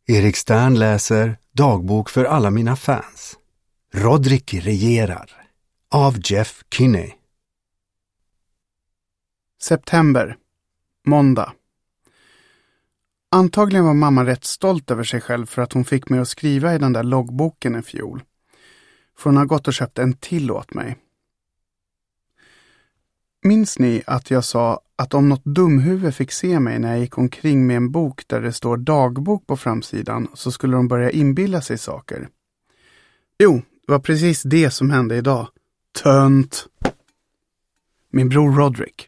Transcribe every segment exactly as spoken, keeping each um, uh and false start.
Erik Stern läser Dagbok för alla mina fans. Roderick regerar av Jeff Kinney. September. Måndag. Antagligen var mamma rätt stolt över sig själv för att hon fick mig att skriva i den där loggboken i fjol. För hon har gått och köpt en till åt mig. Minns ni att jag sa att om något dumhuvud fick se mig när jag gick omkring med en bok där det står dagbok på framsidan så skulle de börja inbilla sig saker? Jo, det var precis det som hände idag. Tönt! Min bror Roderick.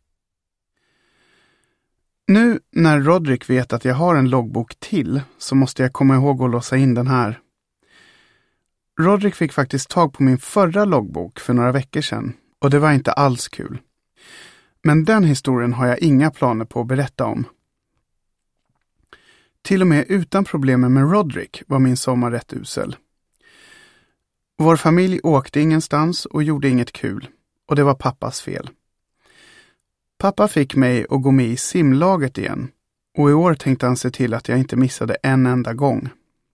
Nu när Roderick vet att jag har en loggbok till så måste jag komma ihåg att låsa in den här. Roderick fick faktiskt tag på min förra loggbok för några veckor sedan och det var inte alls kul. Men den historien har jag inga planer på att berätta om. Till och med utan problemen med Roderick var min sommar rätt usel. Vår familj åkte ingenstans och gjorde inget kul och det var pappas fel. Pappa fick mig att gå med i simlaget igen och i år tänkte han se till att jag inte missade en enda gång.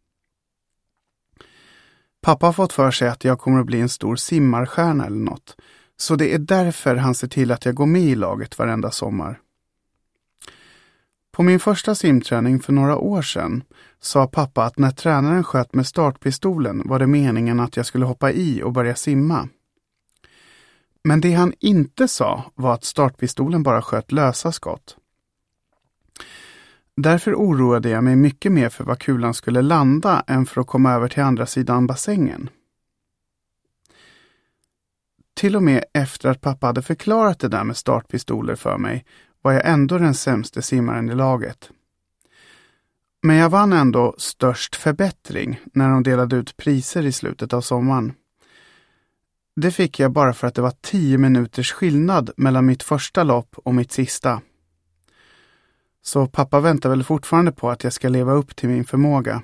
Pappa har fått för sig att jag kommer att bli en stor simmarstjärna eller något, så det är därför han ser till att jag går med i laget varenda sommar. På min första simträning för några år sedan sa pappa att när tränaren sköt med startpistolen var det meningen att jag skulle hoppa i och börja simma. Men det han inte sa var att startpistolen bara sköt lösa skott. Därför oroade jag mig mycket mer för var kulan skulle landa än för att komma över till andra sidan bassängen. Till och med efter att pappa hade förklarat det där med startpistoler för mig var jag ändå den sämste simmaren i laget. Men jag vann ändå störst förbättring när de delade ut priser i slutet av sommaren. Det fick jag bara för att det var tio minuters skillnad mellan mitt första lopp och mitt sista. Så pappa väntar väl fortfarande på att jag ska leva upp till min förmåga.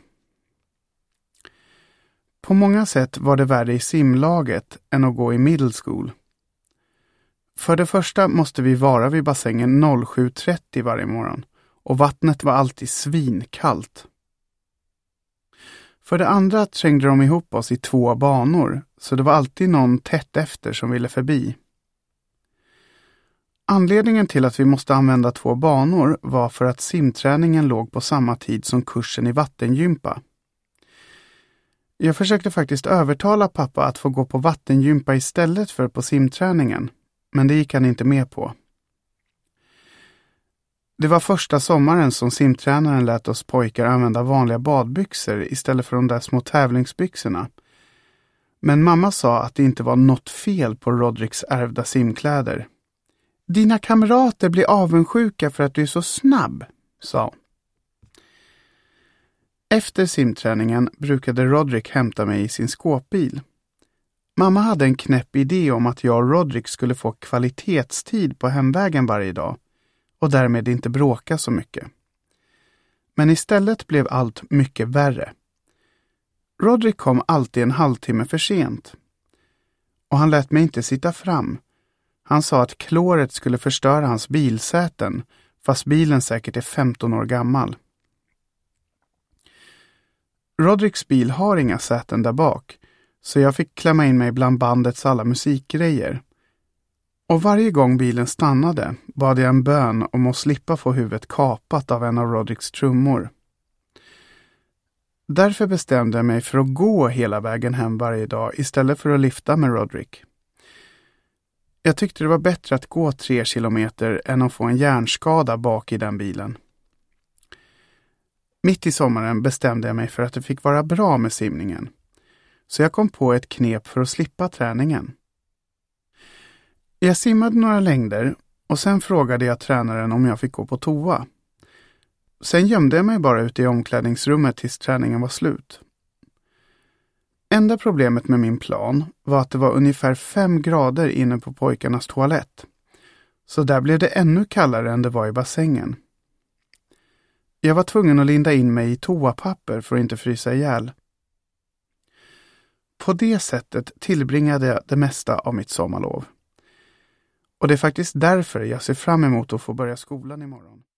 På många sätt var det värre i simlaget än att gå i middle school. För det första måste vi vara vid bassängen sju trettio varje morgon och vattnet var alltid svinkallt. För det andra trängde de ihop oss i två banor så det var alltid någon tätt efter som ville förbi. Anledningen till att vi måste använda två banor var för att simträningen låg på samma tid som kursen i vattengympa. Jag försökte faktiskt övertala pappa att få gå på vattengympa istället för på simträningen, men det gick han inte med på. Det var första sommaren som simtränaren lät oss pojkar använda vanliga badbyxor istället för de där små tävlingsbyxorna. Men mamma sa att det inte var något fel på Rodericks ärvda simkläder. Dina kamrater blir avundsjuka för att du är så snabb, sa hon. Efter simträningen brukade Roderick hämta mig i sin skåpbil. Mamma hade en knäpp idé om att jag och Roderick skulle få kvalitetstid på hemvägen varje dag och därmed inte bråka så mycket. Men istället blev allt mycket värre. Roderick kom alltid en halvtimme för sent. Och han lät mig inte sitta fram. Han sa att kloret skulle förstöra hans bilsäten, fast bilen säkert är femton år gammal. Rodericks bil har inga säten där bak, så jag fick klämma in mig bland bandets alla musikgrejer. Och varje gång bilen stannade bad jag en bön om att slippa få huvudet kapat av en av Rodericks trummor. Därför bestämde jag mig för att gå hela vägen hem varje dag istället för att lyfta med Roderick. Jag tyckte det var bättre att gå tre kilometer än att få en hjärnskada bak i den bilen. Mitt i sommaren bestämde jag mig för att det fick vara bra med simningen. Så jag kom på ett knep för att slippa träningen. Jag simmade några längder och sen frågade jag tränaren om jag fick gå på toa. Sen gömde jag mig bara ute i omklädningsrummet tills träningen var slut. Enda problemet med min plan var att det var ungefär fem grader inne på pojkarnas toalett. Så där blev det ännu kallare än det var i bassängen. Jag var tvungen att linda in mig i toapapper för att inte frysa ihjäl. På det sättet tillbringade jag det mesta av mitt sommarlov. Och det är faktiskt därför jag ser fram emot att få börja skolan imorgon.